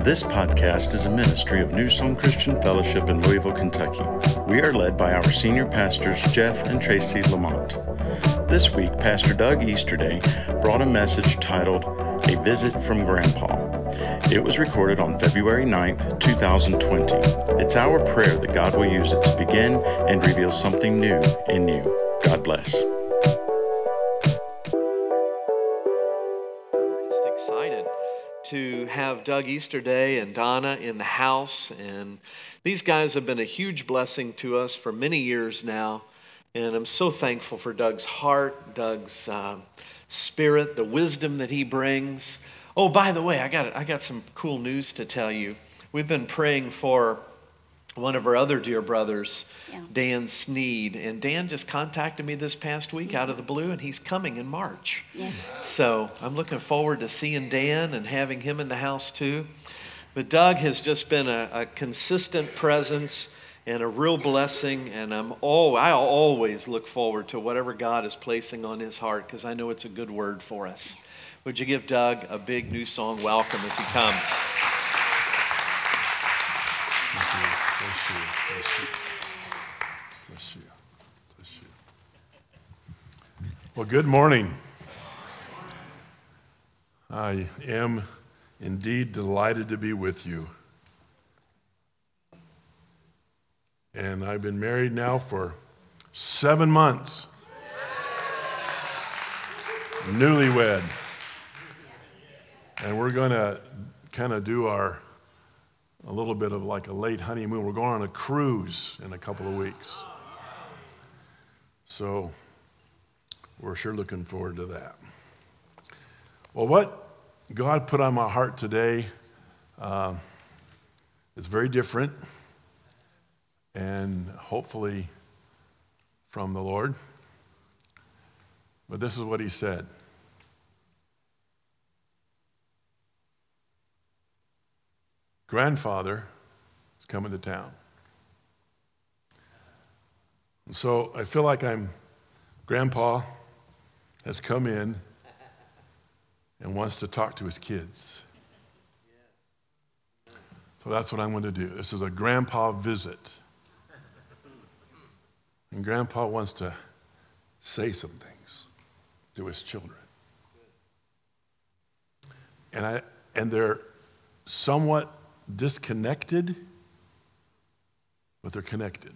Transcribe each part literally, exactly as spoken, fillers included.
This podcast is a ministry of New Song Christian Fellowship in Louisville, Kentucky. We are led by our senior pastors, Jeff and Tracy Lamont. This week, Pastor Doug Easterday brought a message titled, A Visit from Grandpa. It was recorded on February ninth, twenty twenty. It's our prayer that God will use it to begin and reveal something new in you. God bless. Just excited to have Doug Easterday and Donna in the house, and these guys have been a huge blessing to us for many years now, and I'm so thankful for Doug's heart, Doug's uh, spirit, the wisdom that he brings. Oh, by the way, I got I got some cool news to tell you. We've been praying for one of our other dear brothers, yeah. Dan Sneed, and Dan just contacted me this past week mm-hmm. out of the blue, and he's coming in March. Yes. So I'm looking forward to seeing Dan and having him in the house too. But Doug has just been a, a consistent presence and a real blessing, and I'm all I always look forward to whatever God is placing on his heart, because I know it's a good word for us. Yes. Would you give Doug a big New Song welcome as he comes? Bless you, bless you, bless you, bless you. Well, good morning. I am indeed delighted to be with you. And I've been married now for seven months. Newlywed. And we're going to kind of do our a little bit of like a late honeymoon. We're going on a cruise in a couple of weeks. So we're sure looking forward to that. Well, what God put on my heart today uh, is very different and hopefully from the Lord. But this is what he said. Grandfather is coming to town. And so I feel like I'm, Grandpa has come in and wants to talk to his kids. So that's what I'm going to do. This is a grandpa visit. And Grandpa wants to say some things to his children. And I and they're somewhat disconnected, but they're connected.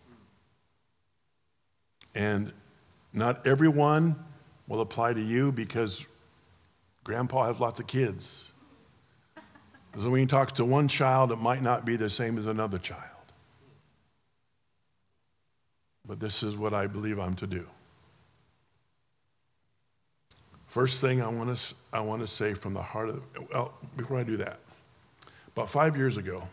And not everyone will apply to you because Grandpa has lots of kids. Because when he talks to one child, it might not be the same as another child. But this is what I believe I'm to do. First thing I want to I want to say from the heart of, well, before I do that, about five years ago,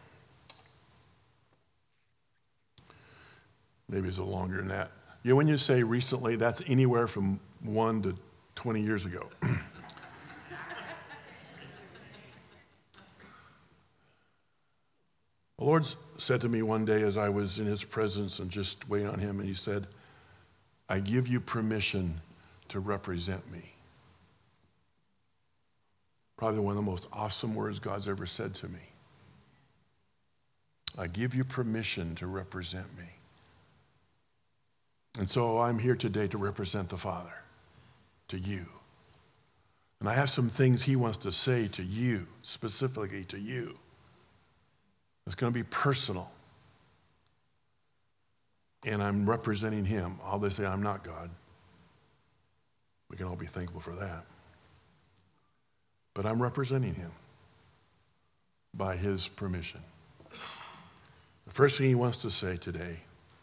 maybe it's a little longer than that. You know, when you say recently, that's anywhere from one to twenty years ago. The Lord said to me one day as I was in his presence and just waiting on him, and he said, I give you permission to represent me. Probably one of the most awesome words God's ever said to me. I give you permission to represent me. And so I'm here today to represent the Father, to you. And I have some things he wants to say to you, specifically to you. It's going to be personal. And I'm representing him. All they say, I'm not God. We can all be thankful for that. But I'm representing him by his permission. The first thing he wants to say today,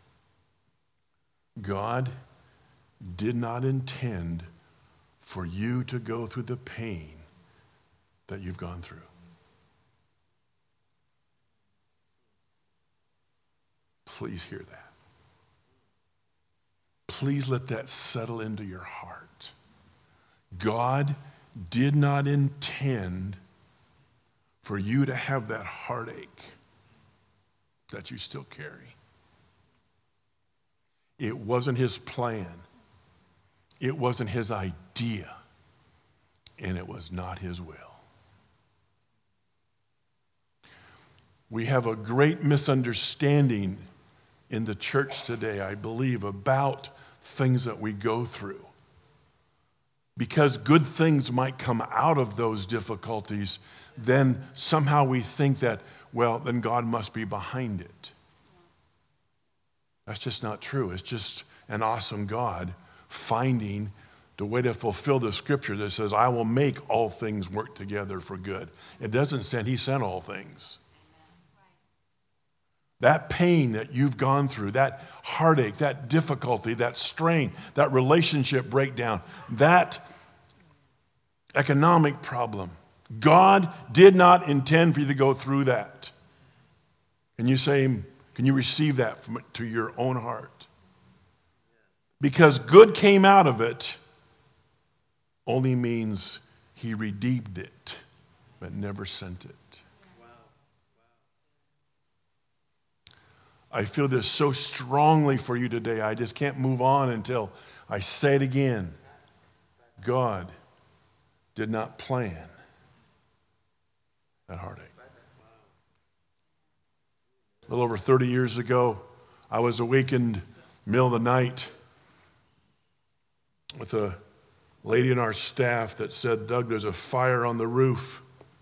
God did not intend for you to go through the pain that you've gone through. Please hear that. Please let that settle into your heart. God did not intend for you to have that heartache that you still carry. It wasn't his plan. It wasn't his idea. And it was not his will. We have a great misunderstanding in the church today, I believe, about things that we go through. Because good things might come out of those difficulties, then somehow we think that, well, then God must be behind it. That's just not true. It's just an awesome God finding the way to fulfill the scripture that says, I will make all things work together for good. It doesn't say he sent all things. That pain that you've gone through, that heartache, that difficulty, that strain, that relationship breakdown, that economic problem, God did not intend for you to go through that. Can you say, can you receive that from, to your own heart? Because good came out of it only means he redeemed it, but never sent it. I feel this so strongly for you today. I just can't move on until I say it again. God did not plan that heartache. A little over thirty years ago, I was awakened middle of the night with a lady in our staff that said, Doug, there's a fire on the roof.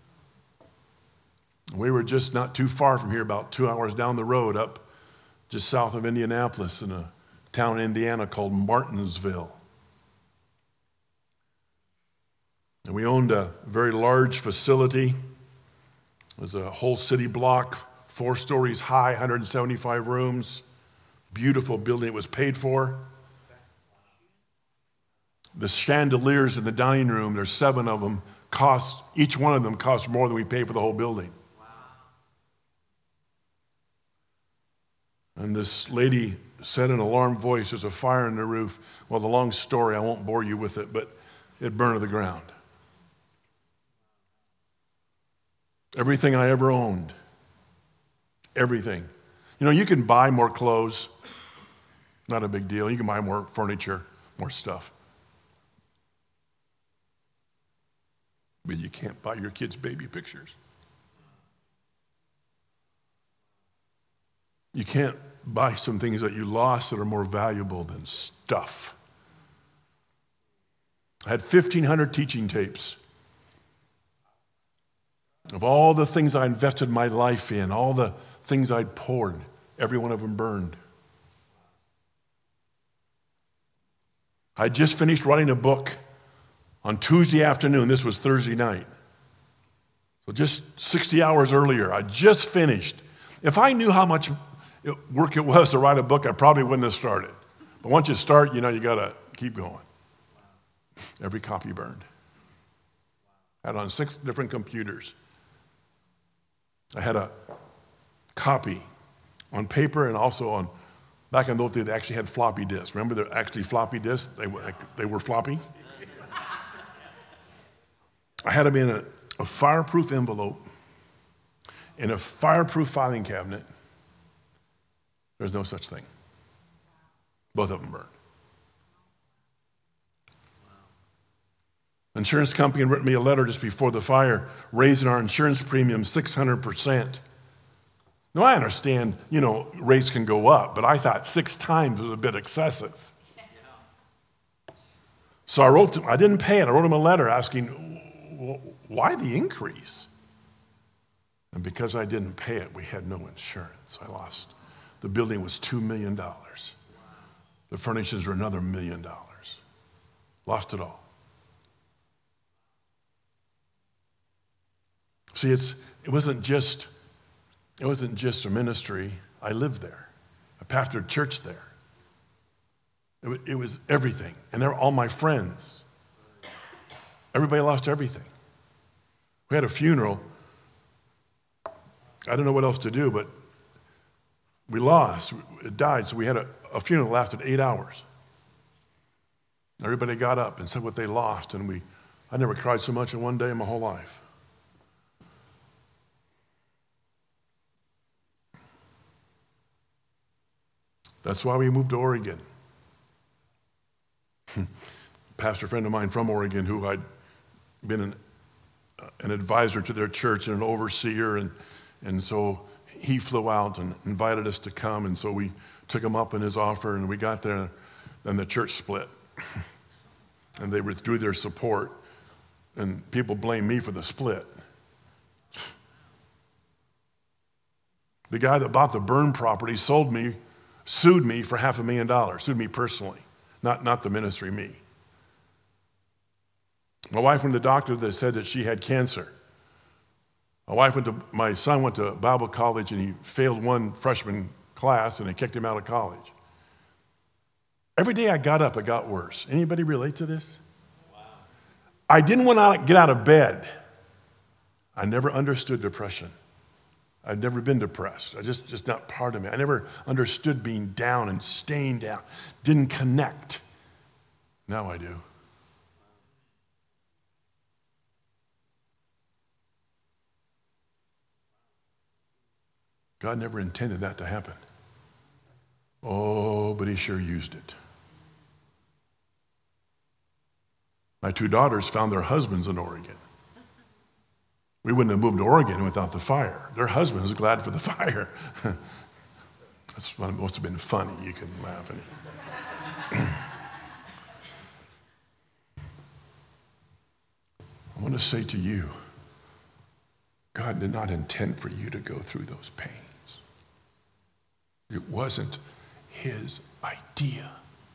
We were just not too far from here, about two hours down the road, up just south of Indianapolis in a town in Indiana called Martinsville. And we owned a very large facility. It was a whole city block, four stories high, one hundred seventy-five rooms. Beautiful building. It was paid for. The chandeliers in the dining room, there's seven of them, cost, each one of them cost more than we paid for the whole building. And this lady said in an alarm voice, there's a fire in the roof. Well, the long story, I won't bore you with it, but it burned to the ground. Everything I ever owned, everything. You know, you can buy more clothes, not a big deal. You can buy more furniture, more stuff. But you can't buy your kids' baby pictures. You can't buy some things that you lost that are more valuable than stuff. I had fifteen hundred teaching tapes of all the things I invested my life in, all the things I'd poured. Every one of them burned. I just finished writing a book on Tuesday afternoon. This was Thursday night. So just sixty hours earlier, I just finished. If I knew how much work it was to write a book, I probably wouldn't have started. But once you start, you know, you got to keep going. Every copy burned. I had it on six different computers. I had a copy on paper and also on, back in those days, they actually had floppy disks. Remember, they're actually floppy disks? They were, they were floppy. I had them in a, a fireproof envelope, in a fireproof filing cabinet. There's no such thing. Both of them burned. Insurance company had written me a letter just before the fire, raising our insurance premium six hundred percent. Now, I understand, you know, rates can go up, but I thought six times was a bit excessive. So I wrote them, I didn't pay it. I wrote him a letter asking, why the increase? And because I didn't pay it, we had no insurance. I lost. The building was two million dollars. The furnishings were another million dollars. Lost it all. See, it's it wasn't just it wasn't just a ministry. I lived there. I pastored church there. It was, it was everything, and they were all my friends. Everybody lost everything. We had a funeral. I didn't know what else to do, but we lost. It died, so we had a, a funeral that lasted eight hours. Everybody got up and said what they lost, and we. I never cried so much in one day in my whole life. That's why we moved to Oregon. A pastor friend of mine from Oregon who I'd been an, uh, an advisor to their church and an overseer and, And so he flew out and invited us to come, and so we took him up in his offer, and we got there, and the church split. And they withdrew their support, and people blame me for the split. The guy that bought the burn property sold me, sued me for half a million dollars, sued me personally, not, not the ministry, me. My wife went to the doctor that said that she had cancer. My wife went to, my son went to Bible college and he failed one freshman class and they kicked him out of college. Every day I got up, it got worse. Anybody relate to this? Wow. I didn't want to get out of bed. I never understood depression. I've never been depressed. I just, just not part of me. I never understood being down and staying down. Didn't connect. Now I do. God never intended that to happen. Oh, but he sure used it. My two daughters found their husbands in Oregon. We wouldn't have moved to Oregon without the fire. Their husbands are glad for the fire. That's what must have been funny. You can laugh at it. I want to say to you, God did not intend for you to go through those pains. It wasn't his idea.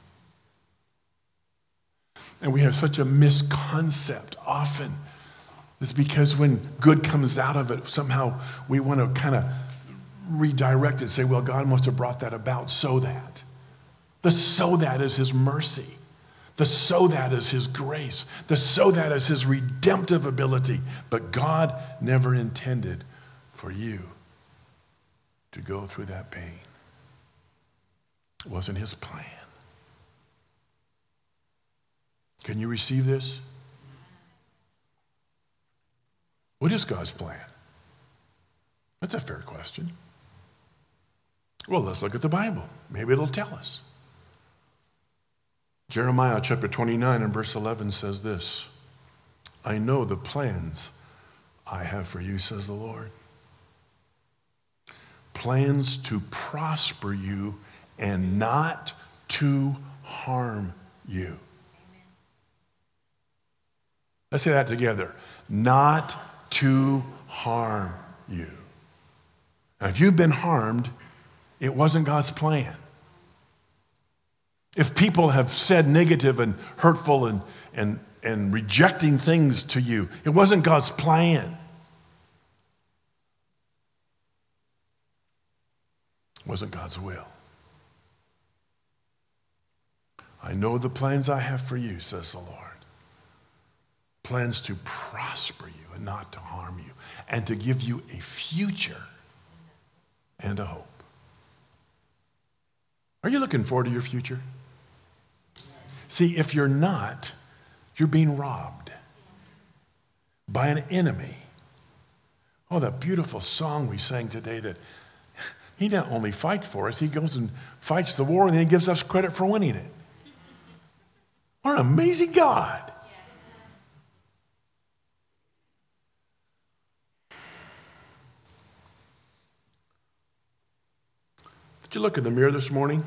And we have such a misconcept often. It's because when good comes out of it, somehow we want to kind of redirect it and say, well, God must have brought that about so that. The so that is his mercy. The so that is his grace. The so that is his redemptive ability. But God never intended for you to go through that pain. It wasn't his plan. Can you receive this? What is God's plan? That's a fair question. Well, let's look at the Bible. Maybe it'll tell us. Jeremiah chapter twenty-nine and verse eleven says this, I know the plans I have for you, says the Lord. Plans to prosper you and not to harm you. Amen. Let's say that together. Not to harm you. Now, if you've been harmed, it wasn't God's plan. If people have said negative and hurtful and, and, and rejecting things to you, it wasn't God's plan. It wasn't God's will. I know the plans I have for you, says the Lord. Plans to prosper you and not to harm you, and to give you a future and a hope. Are you looking forward to your future? See, if you're not, you're being robbed by an enemy. Oh, that beautiful song we sang today that he not only fights for us, he goes and fights the war and then he gives us credit for winning it. What an amazing God. Did you look in the mirror this morning?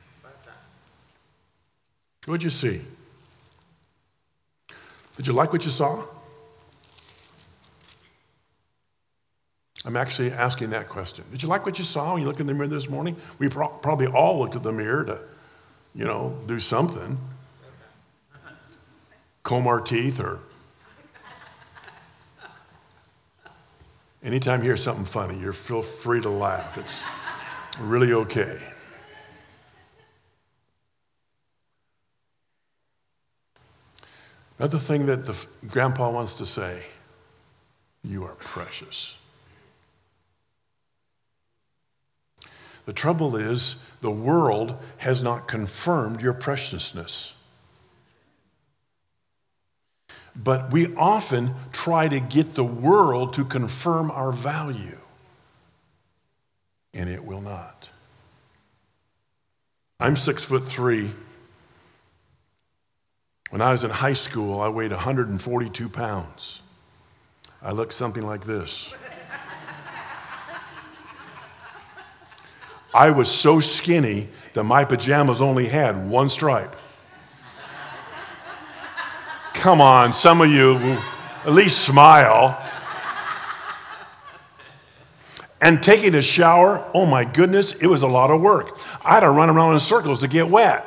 What did you see? Did you like what you saw? I'm actually asking that question. Did you like what you saw when you looked in the mirror this morning? We pro- probably all looked at the mirror to, you know, do something. Comb our teeth or anytime you hear something funny, you feel free to laugh. It's really okay. Another thing that the grandpa wants to say, you are precious. The trouble is, the world has not confirmed your preciousness. But we often try to get the world to confirm our value. And it will not. I'm six foot three. When I was in high school, I weighed one hundred forty-two pounds. I looked something like this. I was so skinny that my pajamas only had one stripe. Come on, some of you at least smile. And taking a shower, oh my goodness, it was a lot of work. I had to run around in circles to get wet.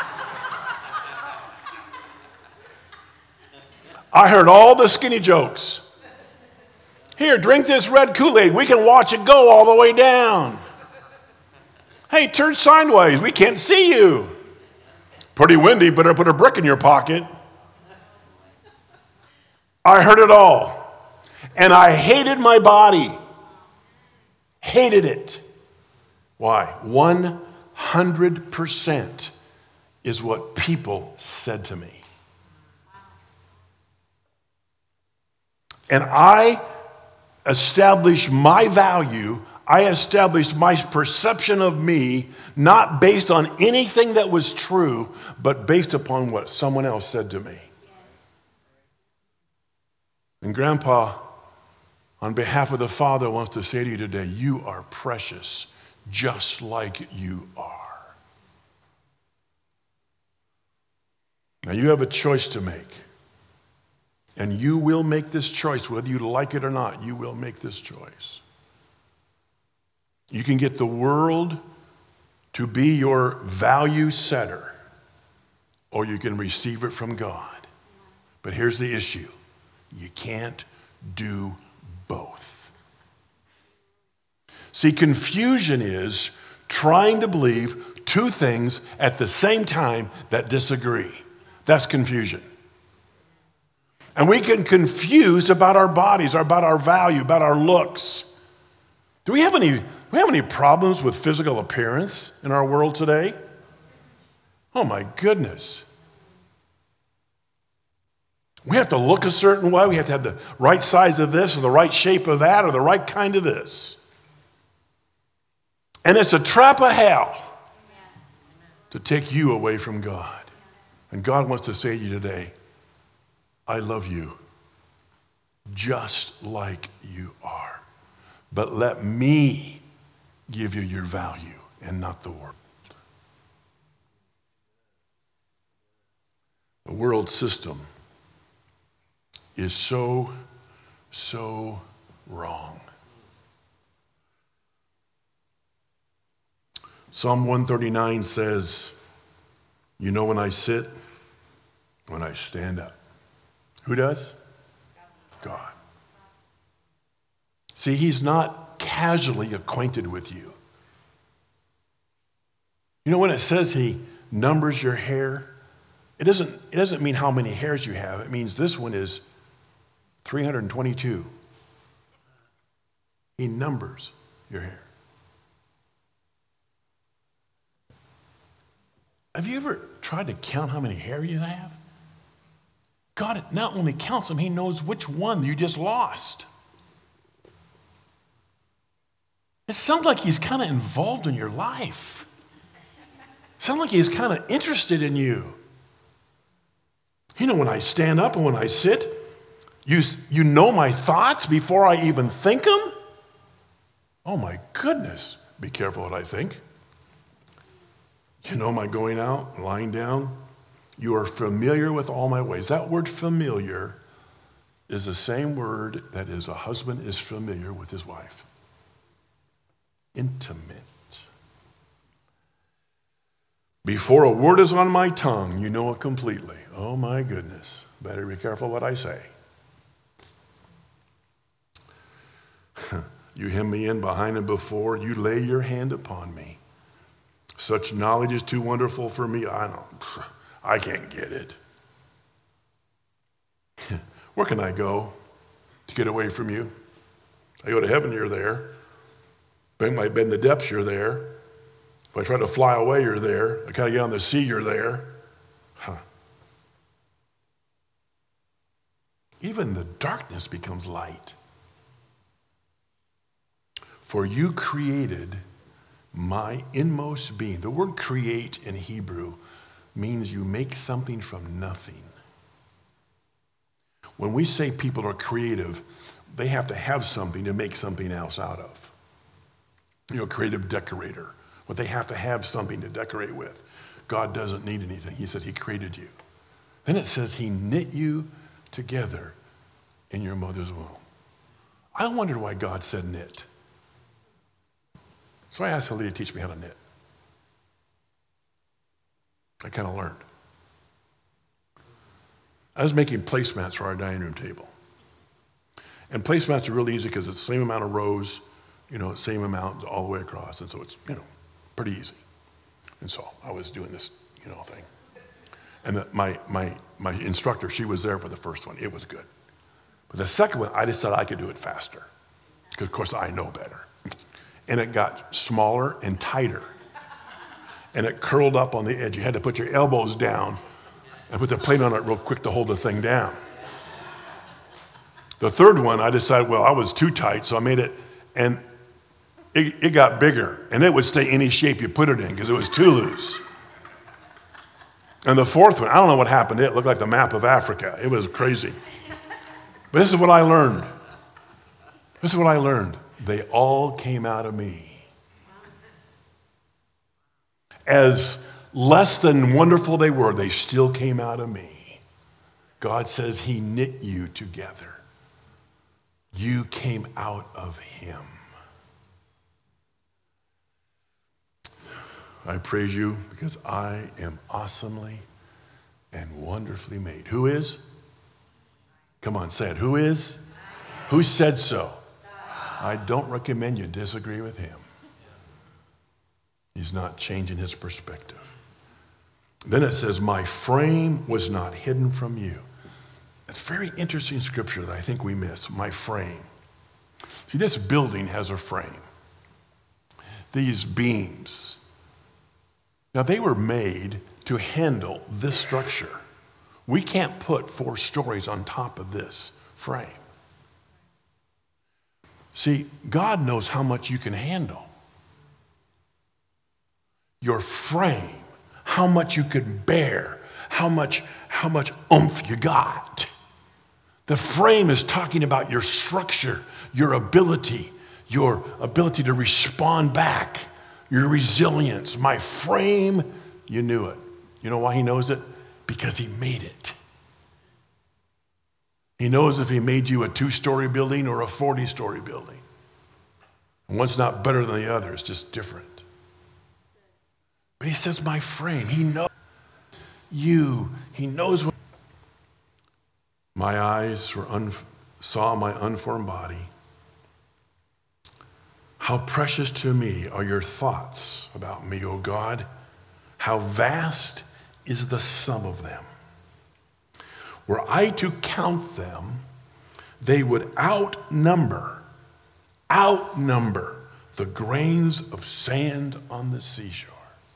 I heard all the skinny jokes. Here, drink this red Kool-Aid. We can watch it go all the way down. Hey, turn sideways. We can't see you. Pretty windy, better put a brick in your pocket. I heard it all. And I hated my body. Hated it. Why? one hundred percent is what people said to me. And I established my value, I established my perception of me, not based on anything that was true, but based upon what someone else said to me. And Grandpa, on behalf of the Father, wants to say to you today, you are precious, just like you are. Now you have a choice to make. And you will make this choice, whether you like it or not, you will make this choice. You can get the world to be your value setter, or you can receive it from God. But here's the issue. You can't do both. See, confusion is trying to believe two things at the same time that disagree. That's confusion. And we get confused about our bodies, about our value, about our looks. Do we have any, do we have any problems with physical appearance in our world today? Oh my goodness. We have to look a certain way. We have to have the right size of this or the right shape of that or the right kind of this. And it's a trap of hell to take you away from God. And God wants to say to you today, I love you just like you are. But let me give you your value and not the world. The world system is so, so wrong. Psalm one thirty-nine says, you know when I sit, when I stand up. Who does? God. See, he's not casually acquainted with you. You know when it says he numbers your hair, it doesn't, it doesn't mean how many hairs you have. It means this one is three hundred twenty-two. He numbers your hair. Have you ever tried to count how many hair you have? God not only counts them, he knows which one you just lost. It sounds like he's kind of involved in your life. It sounds like he's kind of interested in you. You know, when I stand up and when I sit, you, you know my thoughts before I even think them? Oh my goodness, be careful what I think. You know my going out, lying down. You are familiar with all my ways. That word familiar is the same word that is a husband is familiar with his wife. Intimate. Before a word is on my tongue, you know it completely. Oh my goodness. Better be careful what I say. You hem me in behind and before, you lay your hand upon me. Such knowledge is too wonderful for me. I don't, I can't get it. Where can I go to get away from you? I go to heaven, you're there. If I might bend the depths, you're there. If I try to fly away, you're there. I kind of get on the sea, you're there. Huh. Even the darkness becomes light. For you created my inmost being. The word create in Hebrew means you make something from nothing. When we say people are creative, they have to have something to make something else out of. You know, creative decorator. but they have to have something to decorate with. God doesn't need anything. He said he created you. Then it says he knit you together in your mother's womb. I wondered why God said knit. So I asked Aaliyah to teach me how to knit. I kind of learned. I was making placemats for our dining room table. And placemats are really easy because it's the same amount of rows, you know, same amount all the way across. And so it's, you know, pretty easy. And so I was doing this, you know, thing. And the, my, my, my instructor, she was there for the first one. It was good. But the second one, I decided I could do it faster. Because, of course, I know better. And it got smaller and tighter. And it curled up on the edge. You had to put your elbows down and put the plate on it real quick to hold the thing down. The third one, I decided, well, I was too tight, so I made it, and it, it got bigger. And it would stay any shape you put it in because it was too loose. And the fourth one, I don't know what happened. It looked like the map of Africa. It was crazy. But this is what I learned. This is what I learned. They all came out of me. As less than wonderful they were, they still came out of me. God says he knit you together. You came out of him. I praise you because I am awesomely and wonderfully made. Who is? Come on, say it. Who is? Who said so? I don't recommend you disagree with him. He's not changing his perspective. Then it says, my frame was not hidden from you. It's a very interesting scripture that I think we miss, my frame. See, this building has a frame. These beams. Now, they were made to handle this structure. We can't put four stories on top of this frame. See, God knows how much you can handle. Your frame, how much you can bear, how much, how much oomph you got. The frame is talking about your structure, your ability, your ability to respond back, your resilience. My frame, you knew it. You know why he knows it? Because he made it. He knows if he made you a two-story building or a forty-story building. And one's not better than the other, it's just different. But he says, my frame, he knows you. He knows what. My eyes were un- saw my unformed body. How precious to me are your thoughts about me, O God. How vast is the sum of them. Were I to count them, they would outnumber, outnumber the grains of sand on the seashore.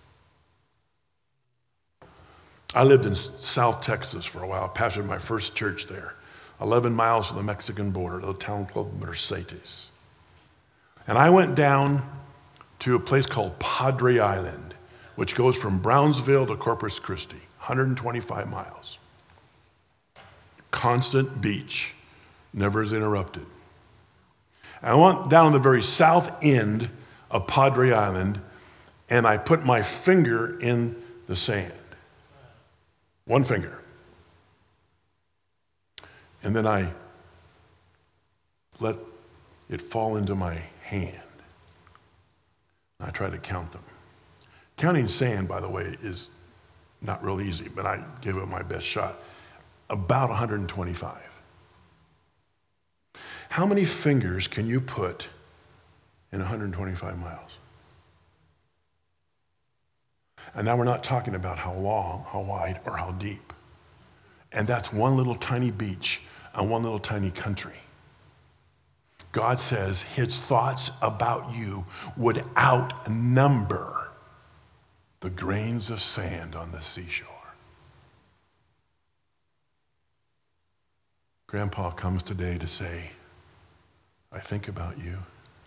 I lived in South Texas for a while, pastored my first church there, eleven miles from the Mexican border, a little town called Mercedes. And I went down to a place called Padre Island, which goes from Brownsville to Corpus Christi, one hundred twenty-five miles. Constant beach, never is interrupted. And I went down the very south end of Padre Island, and I put my finger in the sand. One finger. And then I let it fall into my hand. I try to count them. Counting sand, by the way, is not real easy, but I gave it my best shot. About one hundred twenty-five. How many fingers can you put in one hundred twenty-five miles? And now we're not talking about how long, how wide, or how deep. And that's one little tiny beach and one little tiny country. God says his thoughts about you would outnumber the grains of sand on the seashore. Grandpa comes today to say, I think about you.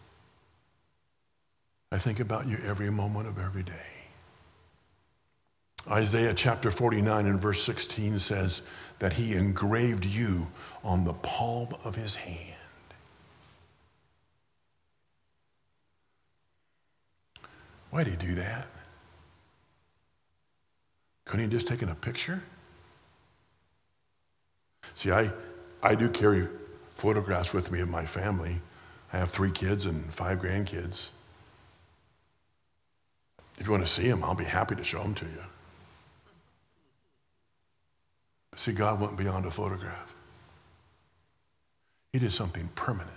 I think about you every moment of every day. Isaiah chapter forty-nine and verse sixteen says that he engraved you on the palm of his hand. Why'd he do that? Couldn't he just taken a picture? See, I, I do carry photographs with me of my family. I have three kids and five grandkids. If you want to see them, I'll be happy to show them to you. But see, God went beyond a photograph. He did something permanent.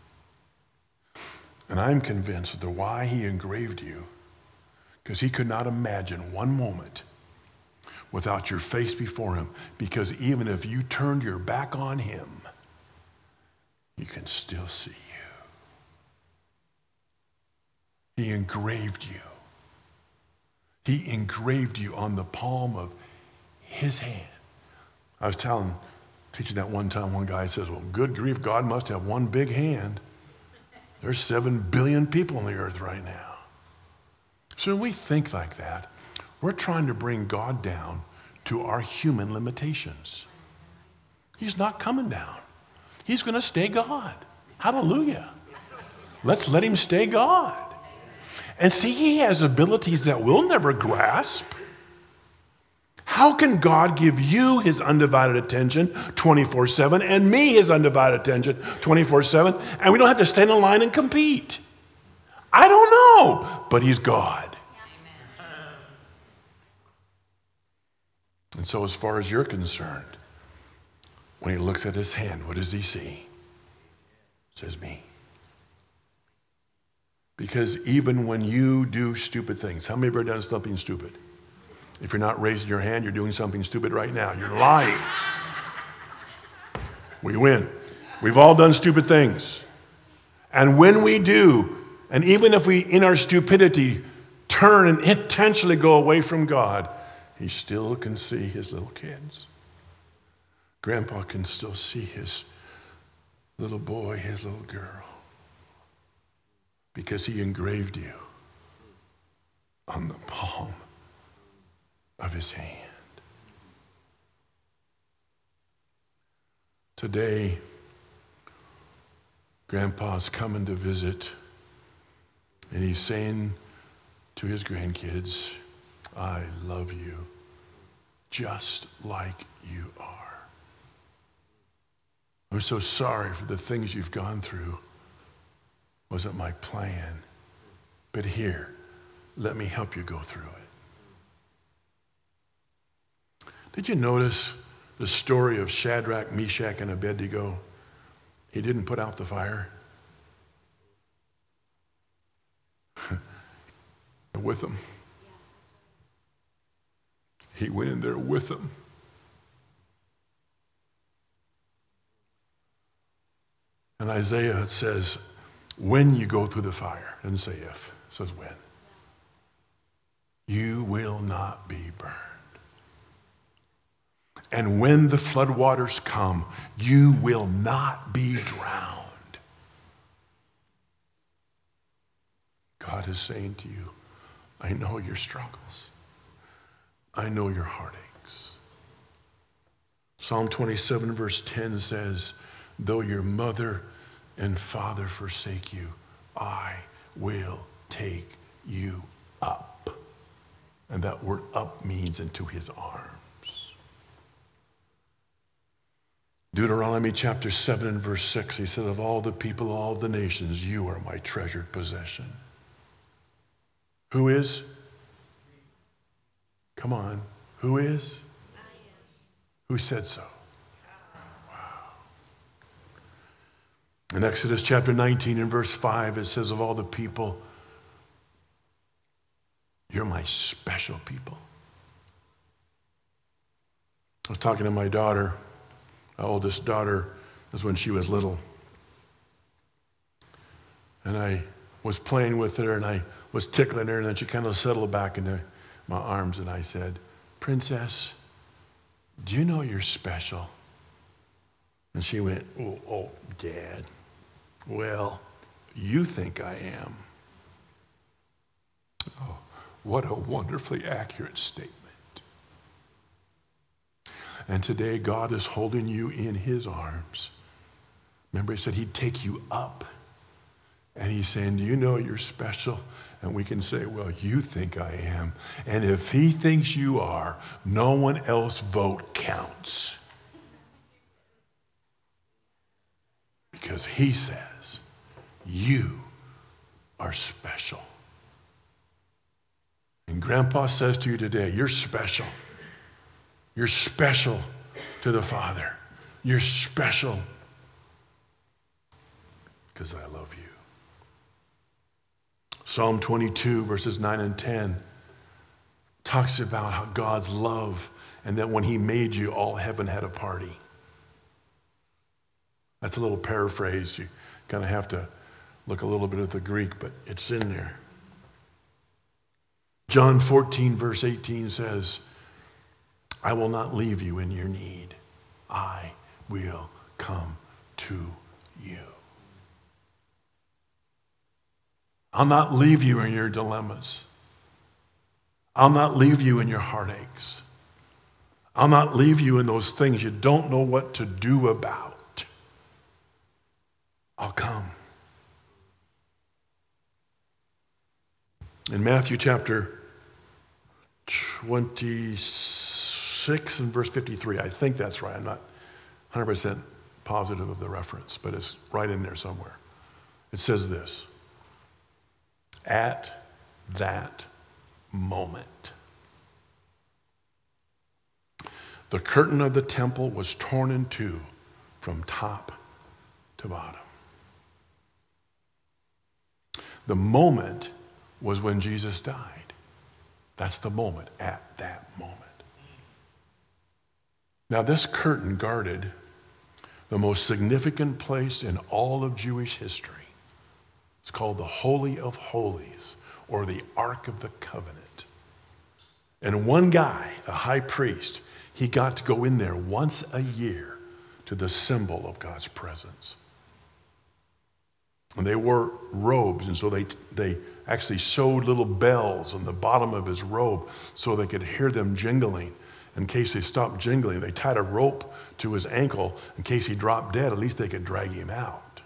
And I'm convinced that why he engraved you, because he could not imagine one moment without your face before him, because even if you turned your back on him, you can still see you. He engraved you. He engraved you on the palm of his hand. I was telling, teaching that one time, one guy says, well, good grief, God must have one big hand. There's seven billion people on the earth right now. So when we think like that, we're trying to bring God down to our human limitations. He's not coming down. He's going to stay God. Hallelujah. Let's let him stay God. And see, he has abilities that we'll never grasp. How can God give you his undivided attention twenty-four seven and me his undivided attention twenty-four seven, and we don't have to stand in line and compete? I don't know, but he's God. And so as far as you're concerned, when he looks at his hand, what does he see? It says me. Because even when you do stupid things, how many of you have ever done something stupid? If you're not raising your hand, you're doing something stupid right now. You're lying. We win. We've all done stupid things. And when we do, and even if we, in our stupidity, turn and intentionally go away from God, he still can see his little kids. Grandpa can still see his little boy, his little girl. Because he engraved you on the palm of his hand. Today, Grandpa's coming to visit, and he's saying to his grandkids, I love you just like you are. I'm so sorry for the things you've gone through. Wasn't my plan. But here, let me help you go through it. Did you notice the story of Shadrach, Meshach, and Abednego? He didn't put out the fire. With them. He went in there with them. And Isaiah says, when you go through the fire, it doesn't say if, it says when, you will not be burned. And when the floodwaters come, you will not be drowned. God is saying to you, I know your struggles. I know your heartaches. Psalm twenty-seven verse ten says, though your mother and father forsake you, I will take you up. And that word up means into his arms. Deuteronomy chapter seven and verse six, he says, of all the people, all the nations, you are my treasured possession. Who is? Come on. Who is? Who said so? In Exodus chapter nineteen and verse five, it says, of all the people, you're my special people. I was talking to my daughter, my oldest daughter, was when she was little. And I was playing with her and I was tickling her, and then she kind of settled back into my arms and I said, Princess, do you know you're special? And she went, oh, oh Dad. Well, you think I am. Oh, what a wonderfully accurate statement. And today God is holding you in his arms. Remember, he said he'd take you up And he's saying, do you know you're special? And we can say, well, you think I am. And if he thinks you are, no one else's vote counts. Because he says, you are special. And Grandpa says to you today, you're special. You're special to the Father. You're special because I love you. Psalm twenty-two, verses nine and ten talks about how God's love and that when he made you, all heaven had a party. That's a little paraphrase. You kind of have to look a little bit at the Greek, but it's in there. John fourteen, verse eighteen says, I will not leave you in your need. I will come to you. I'll not leave you in your dilemmas. I'll not leave you in your heartaches. I'll not leave you in those things you don't know what to do about. I'll come. In Matthew chapter twenty-six and verse fifty-three, I think that's right. I'm not one hundred percent positive of the reference, but it's right in there somewhere. It says this, at that moment, the curtain of the temple was torn in two from top to bottom. The moment was when Jesus died. That's the moment, at that moment. Now, this curtain guarded the most significant place in all of Jewish history. It's called the Holy of Holies, or the Ark of the Covenant. And one guy, the high priest, he got to go in there once a year to the symbol of God's presence. And they wore robes, and so they they actually sewed little bells on the bottom of his robe so they could hear them jingling. In case they stopped jingling, they tied a rope to his ankle in case he dropped dead. At least they could drag him out.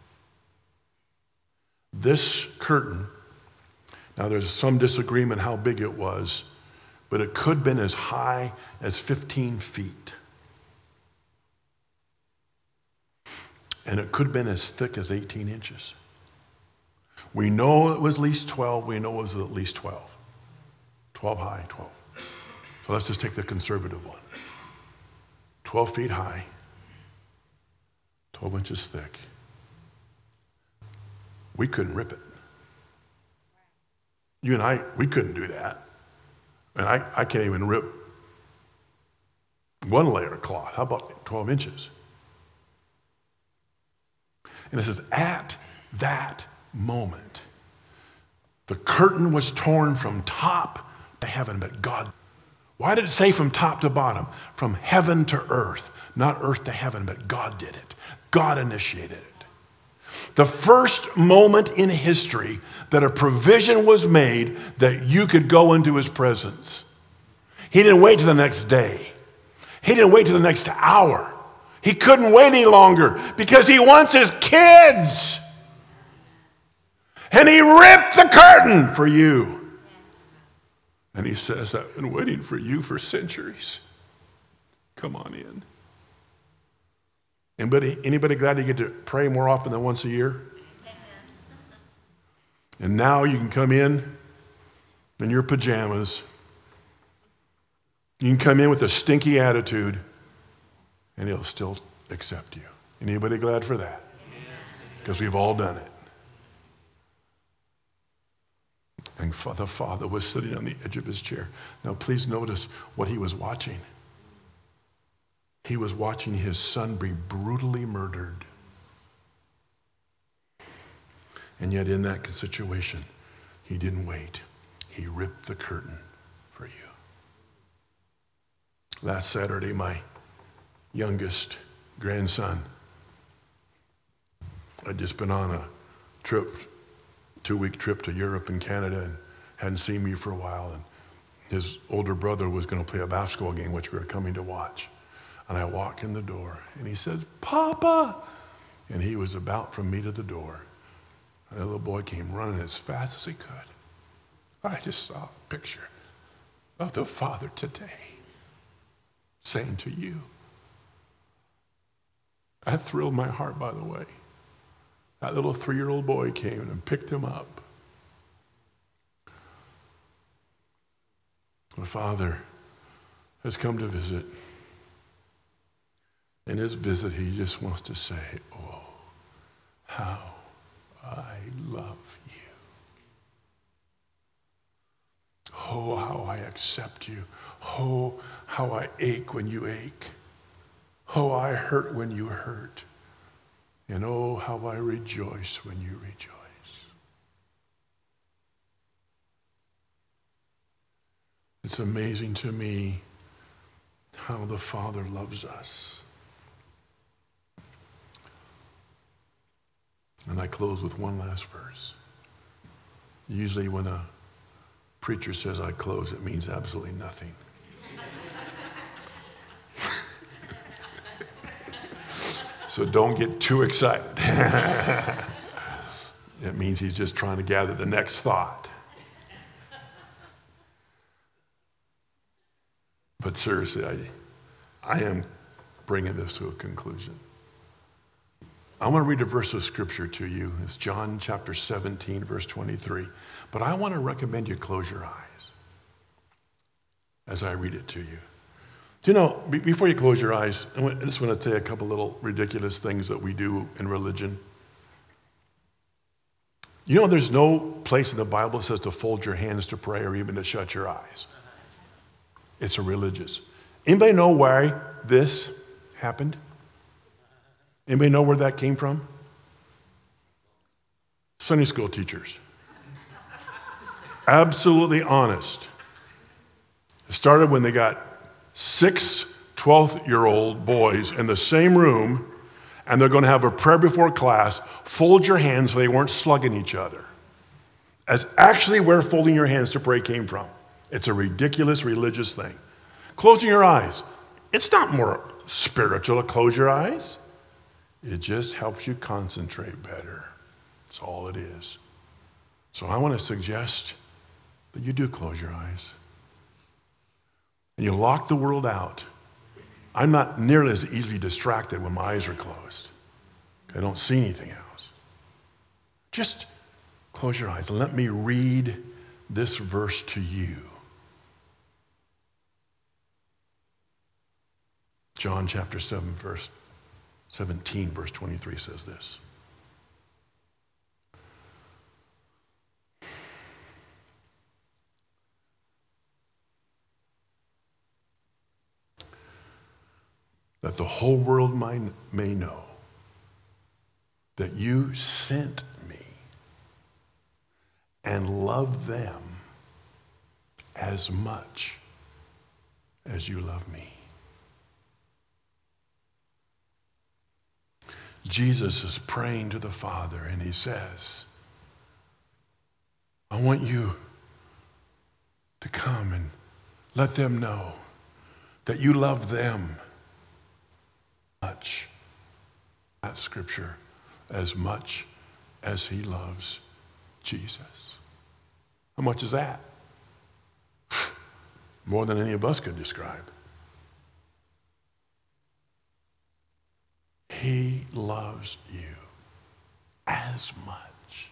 This curtain, now there's some disagreement how big it was, but it could have been as high as fifteen feet. And it could have been as thick as eighteen inches. We know it was at least twelve. We know it was at least twelve. twelve high, twelve. So let's just take the conservative one. twelve feet high, twelve inches thick. We couldn't rip it. You and I, we couldn't do that. And I, I can't even rip one layer of cloth. How about twelve inches? And it says, at that moment, the curtain was torn from top to heaven, but God, why did it say from top to bottom? From heaven to earth, not earth to heaven, but God did it. God initiated it. The first moment in history that a provision was made that you could go into his presence. He didn't wait till the next day. He didn't wait till the next hour. He couldn't wait any longer because he wants his kids. And he ripped the curtain for you. And he says, I've been waiting for you for centuries. Come on in. Anybody, anybody glad you get to pray more often than once a year? And now you can come in in your pajamas. You can come in with a stinky attitude, and he'll still accept you. Anybody glad for that? Because we've all done it. And the Father was sitting on the edge of his chair. Now please notice what he was watching. He was watching his son be brutally murdered. And yet in that situation, he didn't wait. He ripped the curtain for you. Last Saturday, my youngest grandson had just been on a trip, two-week trip to Europe and Canada, and hadn't seen me for a while. And his older brother was going to play a basketball game, which we were coming to watch. And I walk in the door, and he says, Papa! And he was about from me to the door. And the little boy came running as fast as he could. I just saw a picture of the Father today saying to you, that thrilled my heart, by the way. That little three-year-old boy came and picked him up. The Father has come to visit. In his visit, he just wants to say, oh, how I love you. Oh, how I accept you. Oh, how I ache when you ache. Oh, I hurt when you hurt. And oh, how I rejoice when you rejoice. It's amazing to me how the Father loves us. And I close with one last verse. Usually when a preacher says I close, it means absolutely nothing. So don't get too excited. It means he's just trying to gather the next thought. But seriously, I, I am bringing this to a conclusion. I want to read a verse of scripture to you. It's John chapter seventeen, verse twenty-three. But I want to recommend you close your eyes as I read it to you. Do you know, before you close your eyes, I just want to tell you a couple little ridiculous things that we do in religion. You know, there's no place in the Bible that says to fold your hands to pray or even to shut your eyes. It's a religious. Anybody know why this happened? Anybody know where that came from? Sunday school teachers. Absolutely honest. It started when they got six twelve-year-old boys in the same room, and they're going to have a prayer before class. Fold your hands so they weren't slugging each other. That's actually where folding your hands to pray came from. It's a ridiculous religious thing. Closing your eyes. It's not more spiritual to close your eyes. It just helps you concentrate better. That's all it is. So I want to suggest that you do close your eyes. And you lock the world out. I'm not nearly as easily distracted when my eyes are closed. I don't see anything else. Just close your eyes and let me read this verse to you. John chapter seven, verse seventeen, verse twenty-three says this. That the whole world might, may know that you sent me and love them as much as you love me. Jesus is praying to the Father and he says, I want you to come and let them know that you love them much. That scripture, as much as he loves Jesus. How much is that? More than any of us could describe. He loves you as much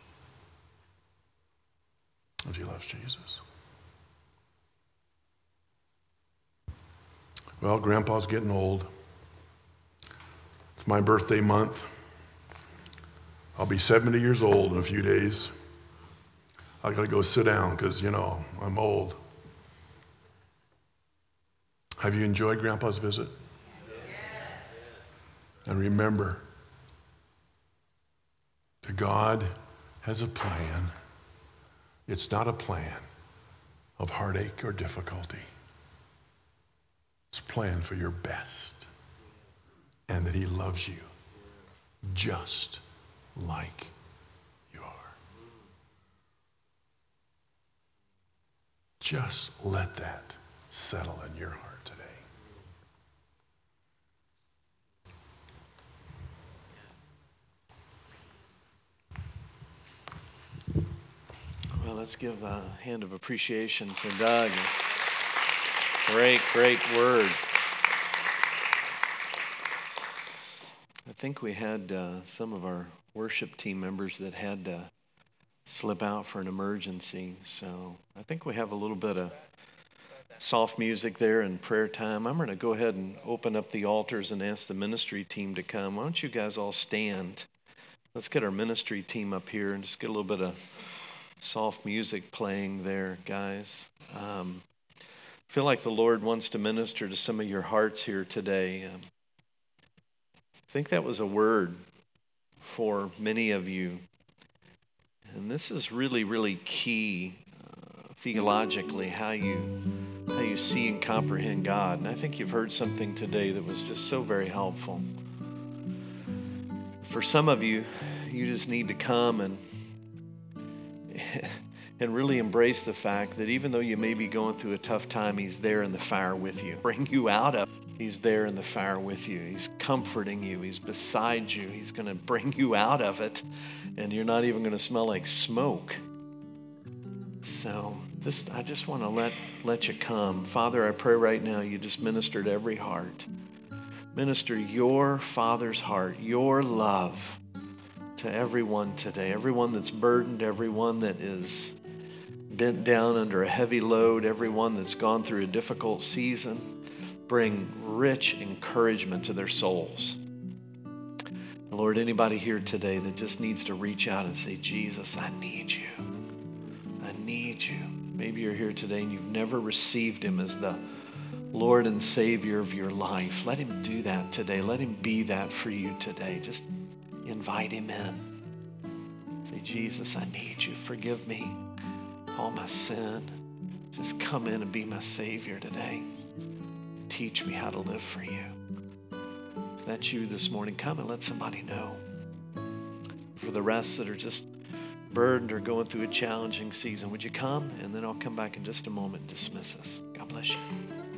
as he loves Jesus. Well, Grandpa's getting old. It's my birthday month. I'll be seventy years old in a few days. I gotta go sit down because, you know, I'm old. Have you enjoyed Grandpa's visit? Yes. And remember, that God has a plan. It's not a plan of heartache or difficulty. It's a plan for your best. And that he loves you just like you are. Just let that settle in your heart today. Well, let's give a hand of appreciation to Doug. Great, great word. I think we had uh, some of our worship team members that had to slip out for an emergency. So I think we have a little bit of soft music there and prayer time. I'm going to go ahead and open up the altars and ask the ministry team to come. Why don't you guys all stand? Let's get our ministry team up here and just get a little bit of soft music playing there, guys. Um, I feel like the Lord wants to minister to some of your hearts here today. Um, I think that was a word for many of you. And this is really, really key uh, theologically, how you how you see and comprehend God. And I think you've heard something today that was just so very helpful. For some of you, you just need to come and and really embrace the fact that even though you may be going through a tough time, He's there in the fire with you. Bring you out of it. He's there in the fire with you. He's comforting you. He's beside you. He's going to bring you out of it, and you're not even going to smell like smoke. So this, I just want to let, let you come. Father, I pray right now you just minister to every heart. Minister your Father's heart, your love to everyone today. Everyone that's burdened, everyone that is bent down under a heavy load, everyone that's gone through a difficult season. Bring rich encouragement to their souls. Lord, anybody here today that just needs to reach out and say, Jesus, I need you. I need you. Maybe you're here today and you've never received Him as the Lord and Savior of your life. Let Him do that today. Let Him be that for you today. Just invite Him in. Say, Jesus, I need you. Forgive me all my sin. Just come in and be my Savior today. Teach me how to live for you. If that's you this morning, come and let somebody know. For the rest that are just burdened or going through a challenging season, would you come? And then I'll come back in just a moment and dismiss us. God bless you.